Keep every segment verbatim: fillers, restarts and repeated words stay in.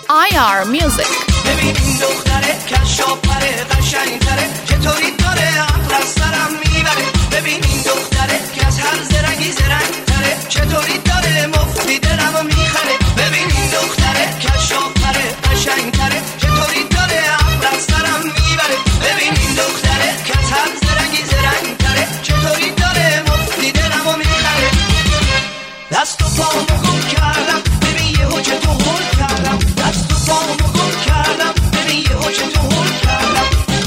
آی آر Music. ببین این دختره کشافره قشنگتره چطوری داره عقل از سرم میبره ببین این دختره که از هر زرنگی زرنگتره چطوری داره مفتی دلمو میخره ببین این دختره کشافره قشنگتره چطوری داره عقل از سرم میبره ببین این دختره که از هر زرنگی زرنگتره چطوری داره مفتی دلمو میخره دست و پامو گم کردم ببین یهو چطور هول کردم دست و پامو گم کردم ببین یهو چطور هول کردم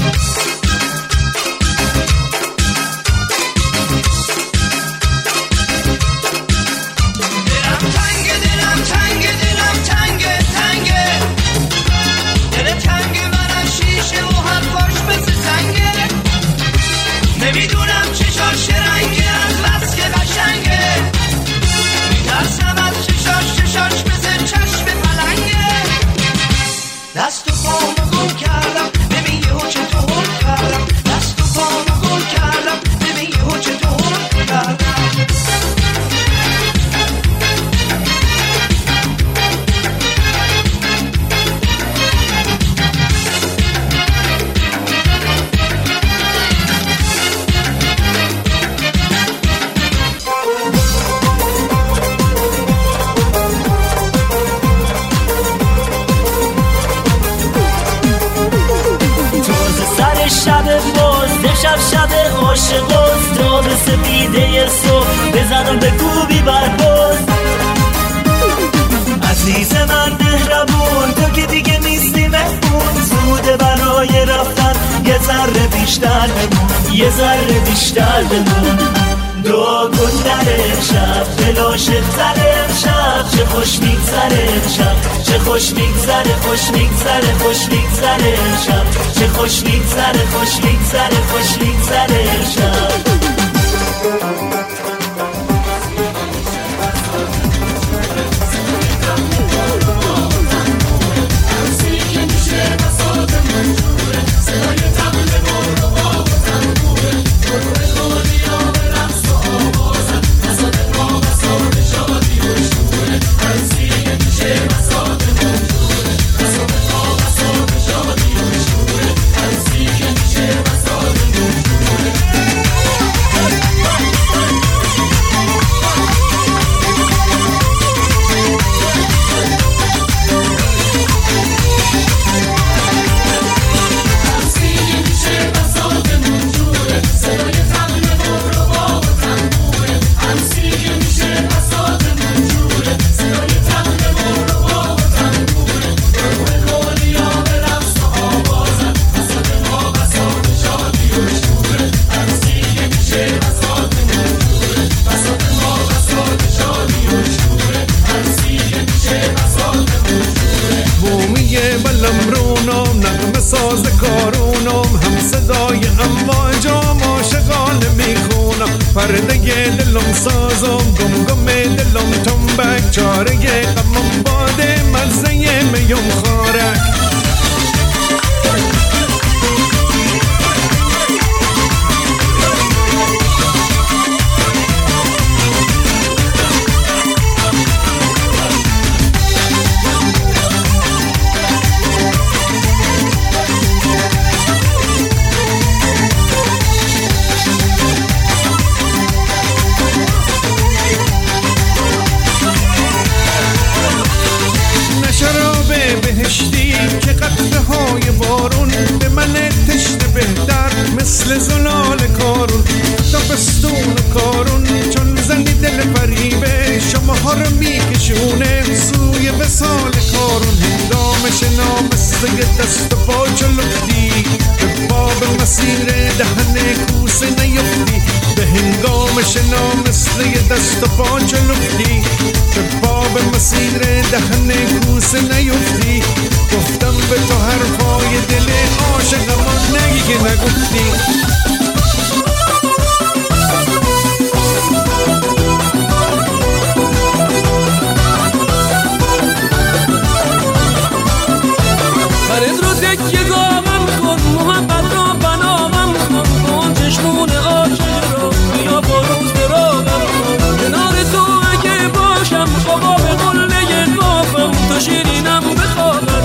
دلم تنگه دلم تنگه دلم تنگه تنگه دل تنگه من شیشه و حرفاش مثل سنگه نمیدونم چشاش رنگه از بس که قشنگه میترسم از چشاش چشاش مثل چشم پلنگه دست و پامو گم کردم ببین یهو چطور هول کردم دست و پامو گم کردم ببین یهو چطور هول کردم شب باز شب شب عاشق است تا به سپیده صبح بزنم به کوبی برباز عزیز من مهربون تو که دیگه نیستی مهمون زوده برای رفتن یه ذره بیشتر بمون یه ذره بیشتر بمون دعا کن در امشب بلاش تر امشب چه خوش میگذره امشب چه خوش میگذره خوش میگذره خوش میگذره امشب چه خوش میگذره خوش میگذره خوش میگذره امشب پرده دلم سازم گم گم دلم تنبک چاره غمم باده مزه میم خارک که قطره های بارون به من تشنه بهتر مثل زلال کارون تابستون کارون چون زنی دل فریبه شما ها رو میکشونه سوی وصال کارون هنگامش نامسته دست و پا چلفتی به باب مسیر دهن کوسه نیفتی به هنگامش نامسته دست و پا چلفتی به باب مسیر دهن کوسه نیفتی گفتم به تو حرفای دل عاشقم نگی که نگفتی فرد رو دکیه گامم کن محبت رو بنامم کن کن چشمون عاشق رو بیا با روز براغم کن کنار تو اگه باشم بابا به قله قافم تو شیرینم بخوابم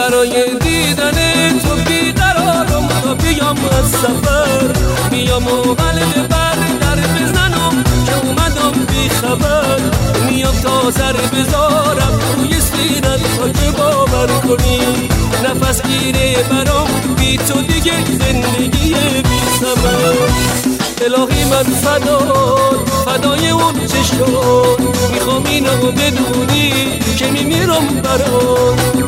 برای دیدن تو بیقرارم تا بیام از سفر بیام و قلب بر در بزنم که اومدم بی خبر میام تا سر بذارم روی سینت تا که باور کنی نفس گیره برام بی تو دیگه زندگی بی سبب الهی من فدا فدای اون چشم میخوام اینو بدونی که میمیرم برات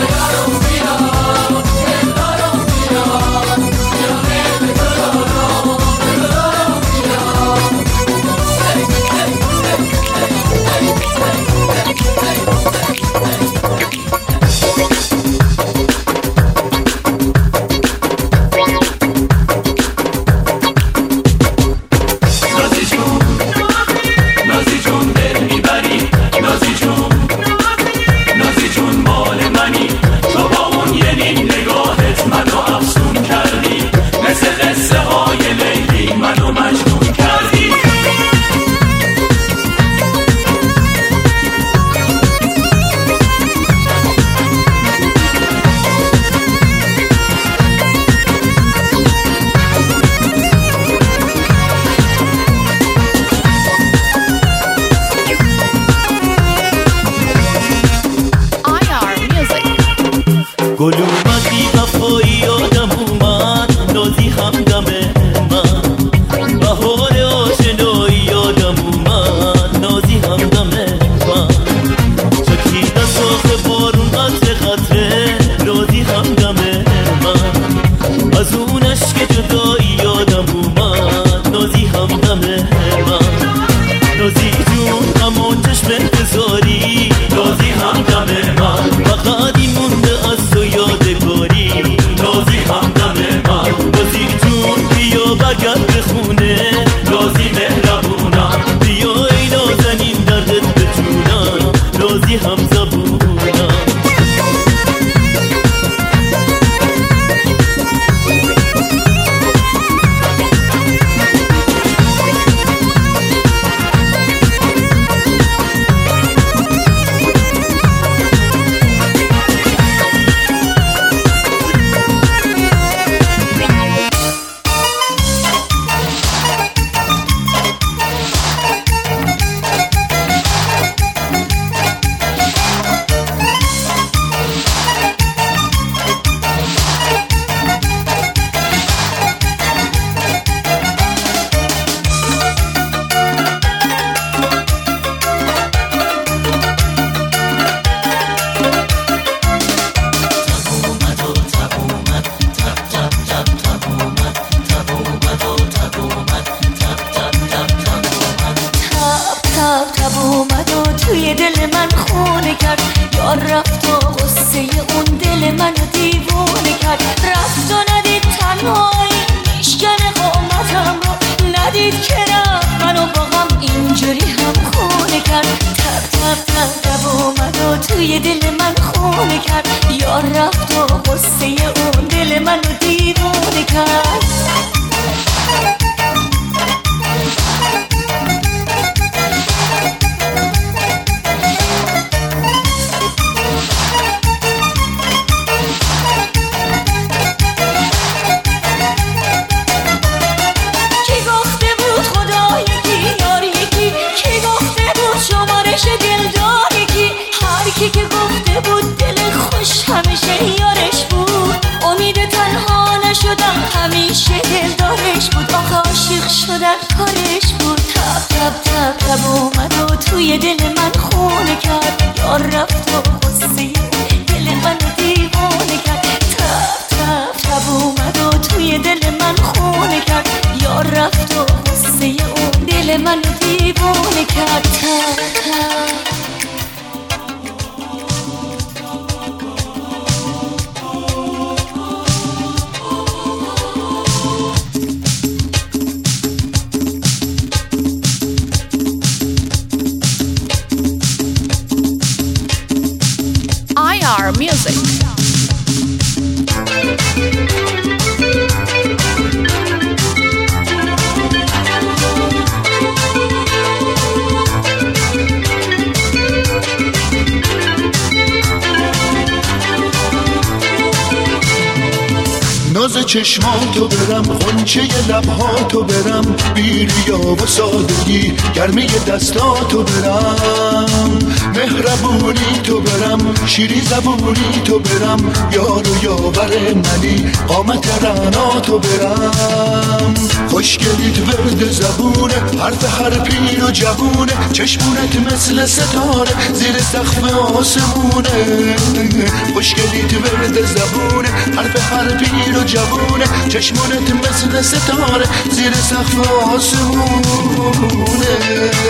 گل اومد بی وفایی یادم اومد نازی همدم من بهار آشنایی یادم اومد نازی همدم من چکیده ساخ بارون قطره قطره نازی همدم من از اون عشق جدایی یادم اومد نازی همدم من نازی جون همون چشم انتظاری نازی همدم من فقط این مونده از تو یادگاری نازی همدم من نازی جون بیا برگرد به خونه نازی مهربونم بیا ای نازنین دردت بتونم نازی همزبونم توی دل من خونه کرد یار رفت و غصه اون دل منو دیوونه کرد رفت و ندید تنهایی میشکنه قامتم رو ندید که رفت منو با غم اینجوری هم خونه کرد تب تب تب تب اومد و توی دل من خونه کرد یار رفت و غصه اون دل منو دیوونه کرد همیشه یارش بود امید تنها نشدم همیشه دلدارش بود آخه عاشق شدن کارش بود تب تب تب تب اومد و توی دل من خونه کرد یار رفت و غصه دل منو دیوانه کرد تب تب تب اومد و توی دل من خونه کرد یار رفت و غصه اون دل منو دیوانه کرد تب تب Music. ناز چشماتو برم، غنچه لبهاتو برم، بیریا و سادگی گرمی دستاتو برم، مهربونی تو برم، شیری زبونی تو برم، یار و یاور منی قامت رعناتو برم. خوشگلیت ورد زبونه، حرف هر پیر و جوونه، چشمونت مثل ستاره زیر سقف آسمونه. خوشگلیت ورد زبونه، حرف هر پیر و جوونه، چشمونت مثل ستاره زیر سقف آسمونه.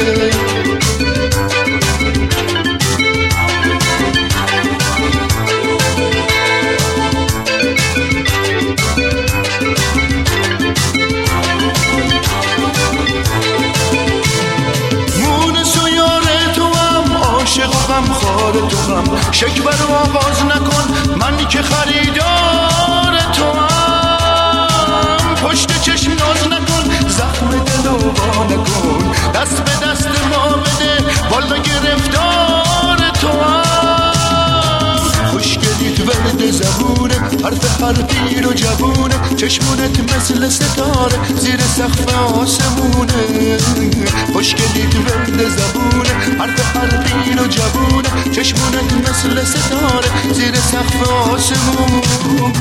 غم خار تو هم شکبر و آغاز نکن، من که خریدار تو هم. پشت چشم ناز نکن، زخم دل و وا نکن، دست به دست ما بده، والا گرفتار تو هم. خوشگلیت ورد زبونه، حرف هر پیر و جوونه، چشمونت مثل ستاره زیر سقف آسمونه. خوشگلیت ورد زبونه، حرف هر پیر و جوونه، چشمونت مثل ستاره زیر سقف آسمونه.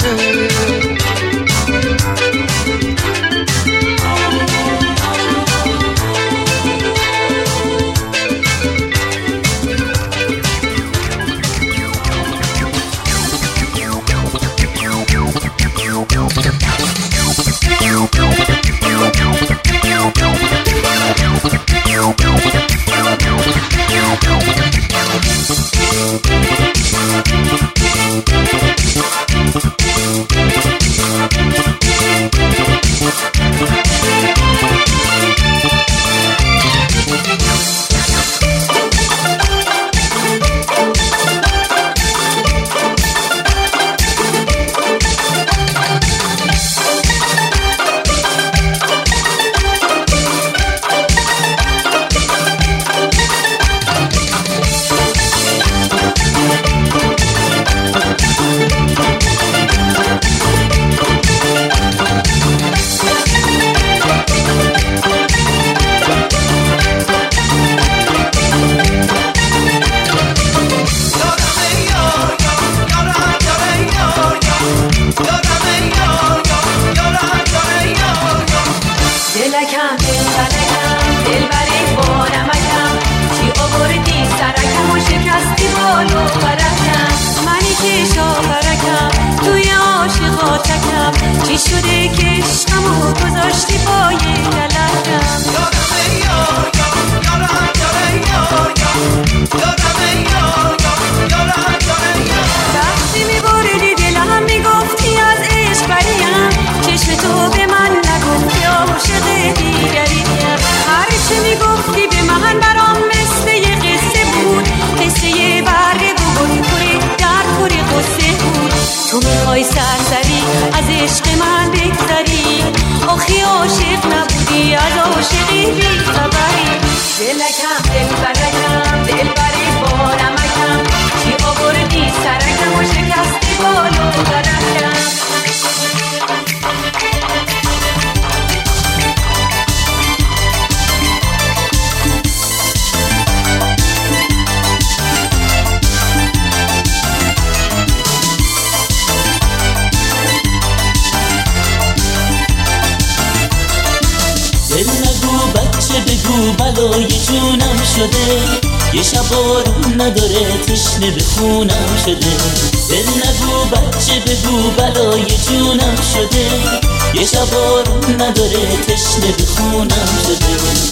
بلای جونم شده، یه شب بارون نداره تشنه به خونم شده. دل نگو بچه بگو بلای جونم شده، یه شب بارون نداره تشنه به خونم شده.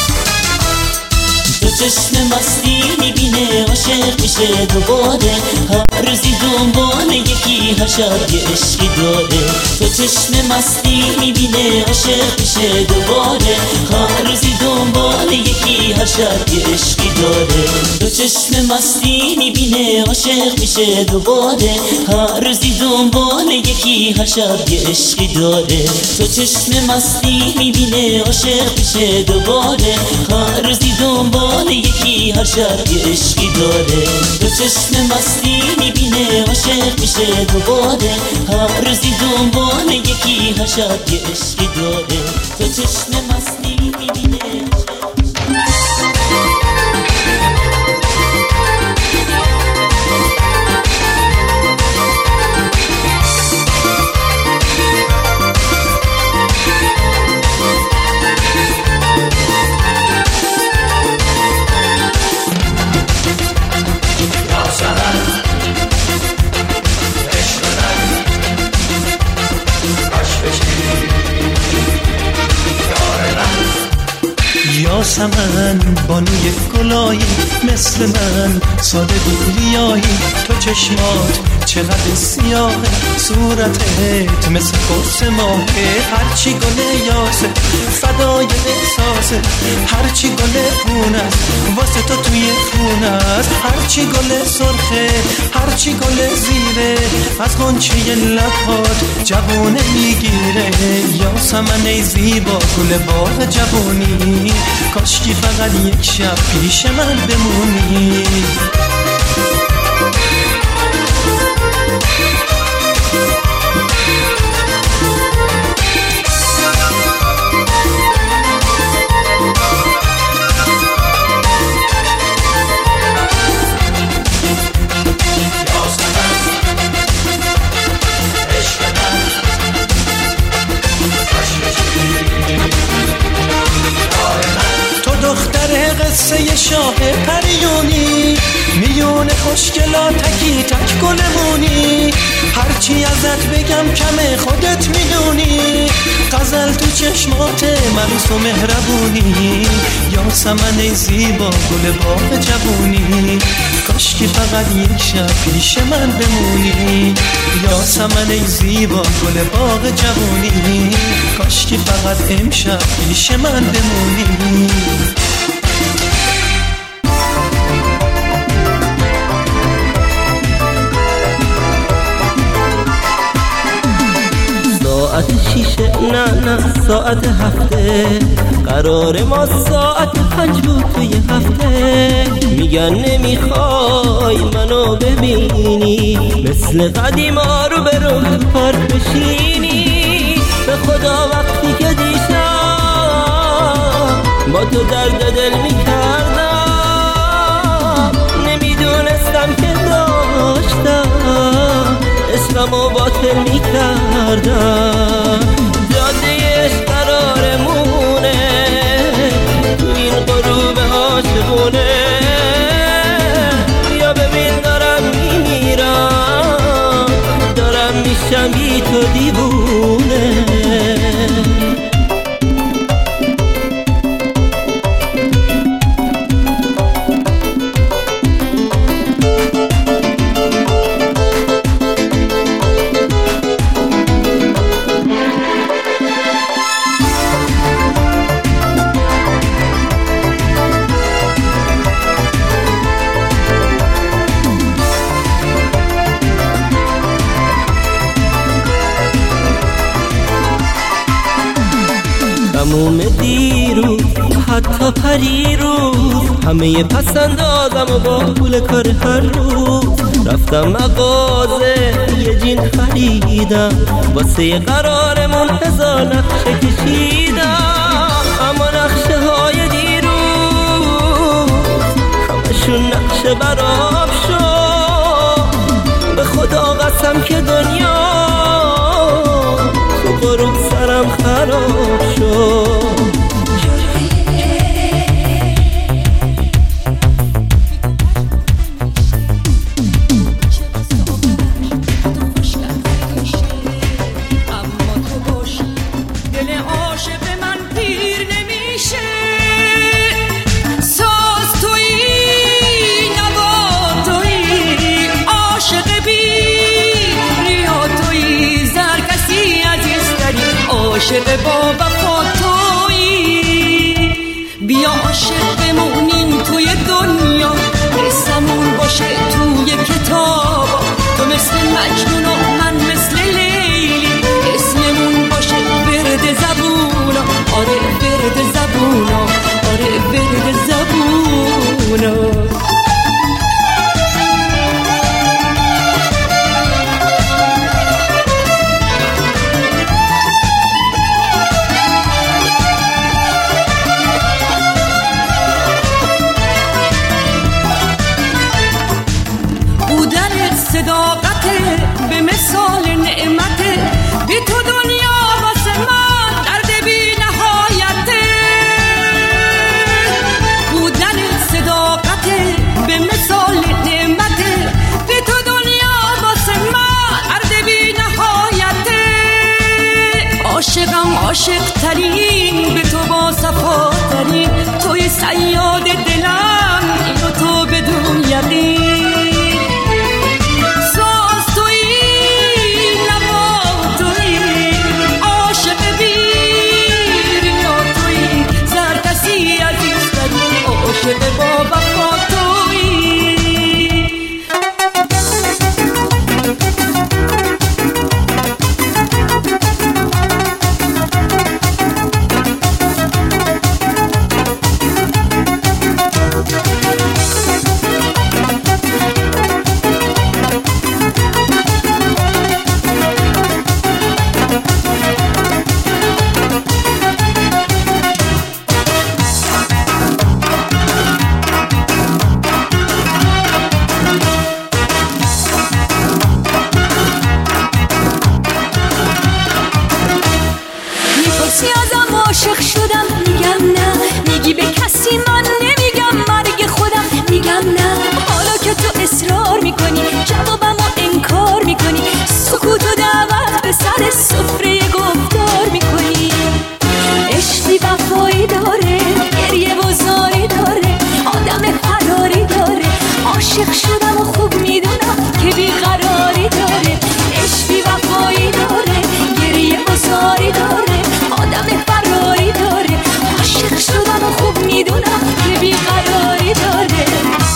تو چشم مستی میبینه عاشق میشه دوباره، هر روزی دنبال یکی هر شب یه عشقی داره. تو چشم مستی میبینه عاشق میشه دوباره، هر روزی دنبال یکی هر شب یه عشقی داره. تو چشم مستی میبینه عاشق میشه دوباره، هر روزی دنبال یکی هر شب یه عشقی داره. تو چشم مستی میبینه عاشق میشه دوباره، هر روزی دنبال یکی هر شب یه عشقی داره. تو چشم مستی میبینه عاشق میشه میشه دوباره، هر روزی دنبال یکی هشت یه عشقی داره، تو چشم مستی میبینه. یاسمن بانوی گلایی مثل من ساده گوریایی، تو چشمات چقدر سیاهه، صورتت مثل قرص ماهه، هرچی گل یاسه فدای احساسه، هرچی گل خون است واسه تو توی خون است، هرچی گل سرخه هرچی گل زیره، از غنچه لبات جوونه میگیره. یاسمن ای زیبا گل باغ جوونی، کاشکی فقط یک شب پیش من بمونی. قصه شاه پریونی، میون خوشگلاتکی تک گلمونی، هرچی ازت بگم کمه خودت میدونی، غزل تو چشمات ملوس و مهربونی. یاسمن ای زیبا گل باغ جوونی، کاشکی فقط یک شب پیش من بمونی. یاسمن ای زیبا گل باغ جوونی، کاشکی فقط امشب پیش من بمونی. ساعت شیشه نه نه ساعت هفته، قرار ما ساعت پنج بود توی هفته. میگن نمیخوای منو ببینی، مثل قدیما رو به رو پارک بشینی. به خدا وقتی که دیشب با تو درد دل میکردم، نمیدونستم که داشتم اسممو باطل میکردم. جادهش قرارمونه تو این غروب عاشقونه، یا ببین دارم میمیرم، دارم میشم بی تو دیوونه. تموم دیروز حتی پریروز، همه پسندازم و با پول کار هر روز. رفتم مغازه یه جین خریدم، واسه یه قرارمون هزار نقشه کشیدم. اما نقشه های دیروز همشون نقشه برام شد. به خدا قسم که دنیا تو غروب سرم خراب شد. عاشق با وفا تویی، بیا عاشق بمونیم توی دنیا، قصمون باشه توی کتاب. تو مثل مجنون و من مثل لیلی، اسممون باشه ورد زبونا. آره ورد زبونا، آره ورد زبونا. صداقت به مثال نعمت بی تو دنیا واسه من درد بی نهایت بودن صداقت به مثال نعمت بی تو دنیا واسه من درد بی نهایت عاشقم عاشق ترین به تو با صفا ترین توی صیاد دلم اینو تو بدون یقین ساز توی لبا توی عاشق بیر یا توی زرکسی عزیز ترین عاشق با وفا توی عاشق شدم میگم نه میگی به کسی من نمیگم مرگ خودم میگم نه حالا که تو اصرار میکنی جوابمو انکار میکنی سکوت و دعوت به سر سفره گفتار میکنی عشقی وفایی داره گریه و زاری داره آدم فراری داره عاشق شدم و خوب میدونم که بیقراری داره عشقی وفایی داره گریه و زاری داره آدم فراری داره عاشق شدم و خوب میدونم که بیقراری داره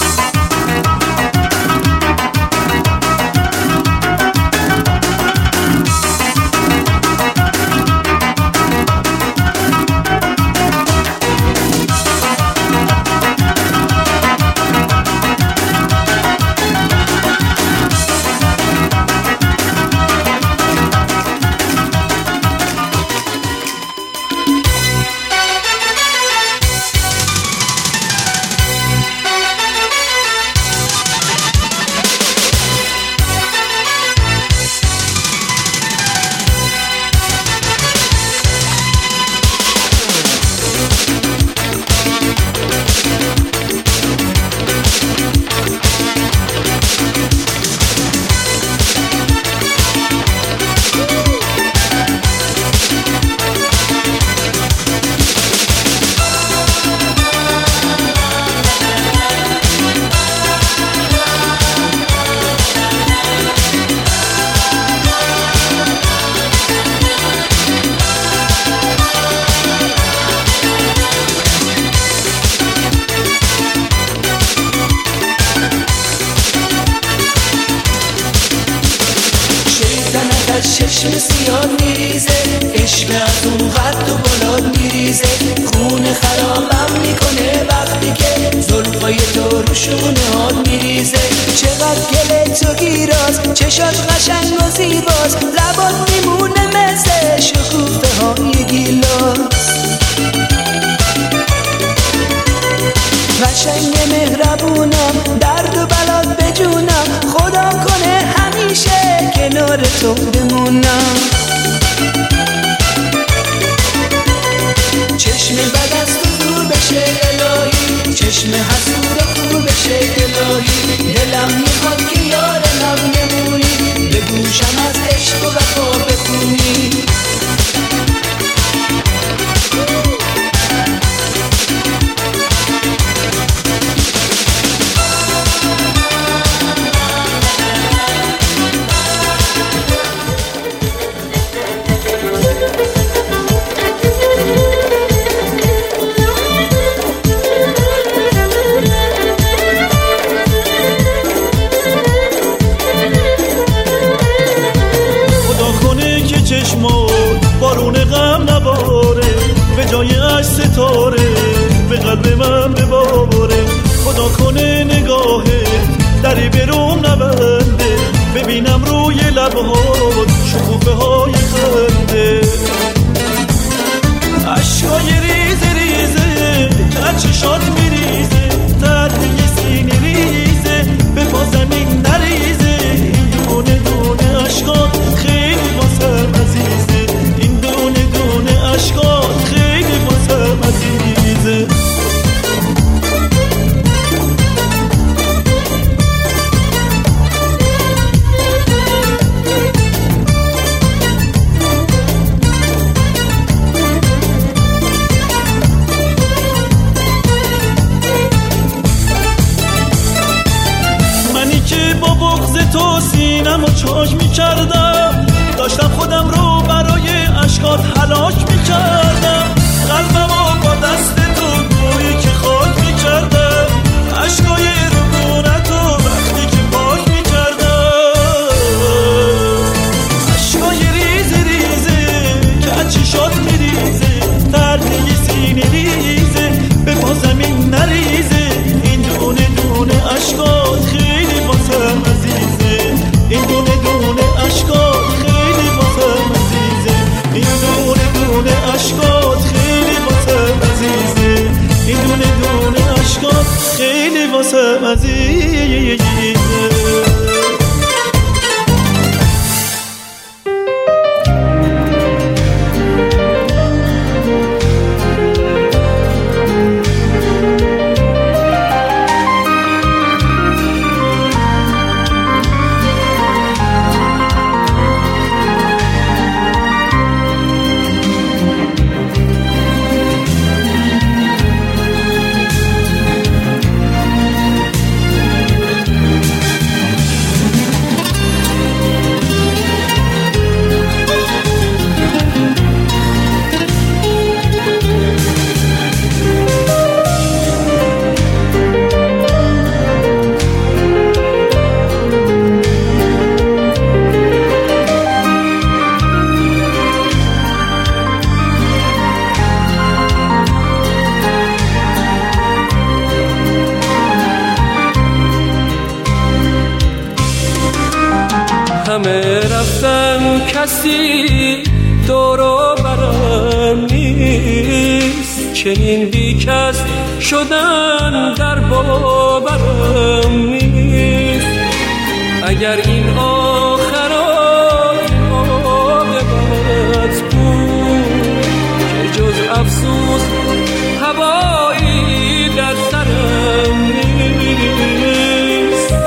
چشم سیاه میریزه عشق از اون قد و بلاد میریزه خون خرابم میکنه وقتی که زلفای تو رو شونه ها میریزه چقدر گله تو گیراز چشات قشنگ و زیباز لبات میمونه مثل شکوفه های گیلاس قشنگ مهربونم درد و بلاد بجونم خدا کنه همیشه کنار تو بمونم چشم بد از تو دور بشه الهی چشم حسود خور بشه الهی دلم میخواد که یارم نمونی به گوشم از عشق و وفا بخونی بارون غم نباره به جای اش ستاره به قلب من بباره خدا کنه نگاهت دری بروم نبنده ببینم روی لبهات شکوفه های خنده اشکای ریزه ریزه که چشات میریزه ترد یه سینه ریزه به پا زمین نریزه سینم و چاک میکردم، داشتم خودم رو برای اشکات هلاک میکردم. قلبمو با دست تو گویی که خاک میکردم، اشکای ربونتو وقتی که پاک میکردم. اشکای ریز ریزه که از چشات میریزه، تردی سینه ریزه به پا زمین نریزه. این دونه دونه اشکات خیلی واسم عزیزه، این دونه دونه اشکات خیلی واسم عزیزه، این دونه دونه اشکات خیلی واسم عزیزه، این دونه دونه اشکات خیلی واسم عزیزه. همه رفتن کسی دورو برم نیست، چنین بی کس شدن در باورم نیست. اگر این آخرات عاقبت بود که جز افسوس هوایی در سرم نیست.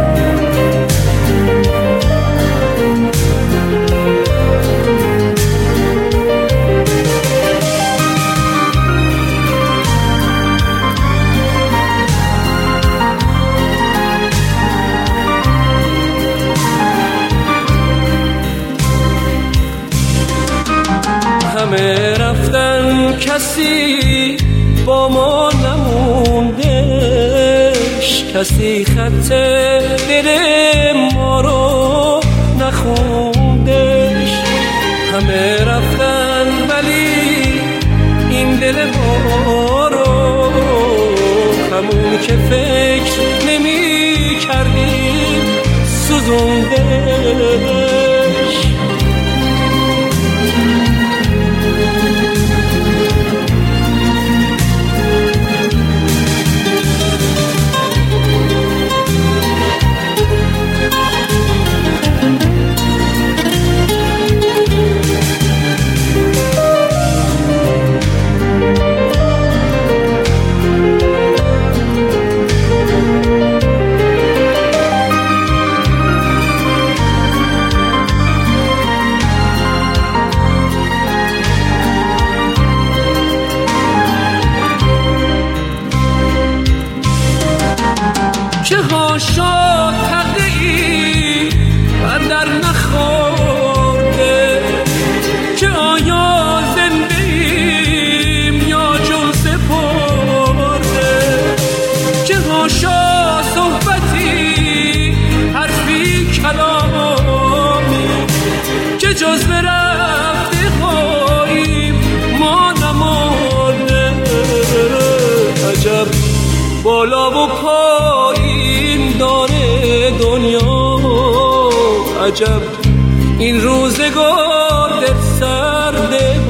همه رفتن کسی با ما نموندش، کسی خط دل ما رو نخوندش. همه رفتن ولی این دل ما رو همون که فکر نمی کردیم سوزوندش. چه ها شد تقدیری بر در نخورده، چه آیا زنده ایم یا جون سپرده. چه ها شد صحبتی حرفی کلامی که جز برفته خواهیم ما نمانده. عجب بالا و پایین داره دنیا، عجب این روزگار در سرده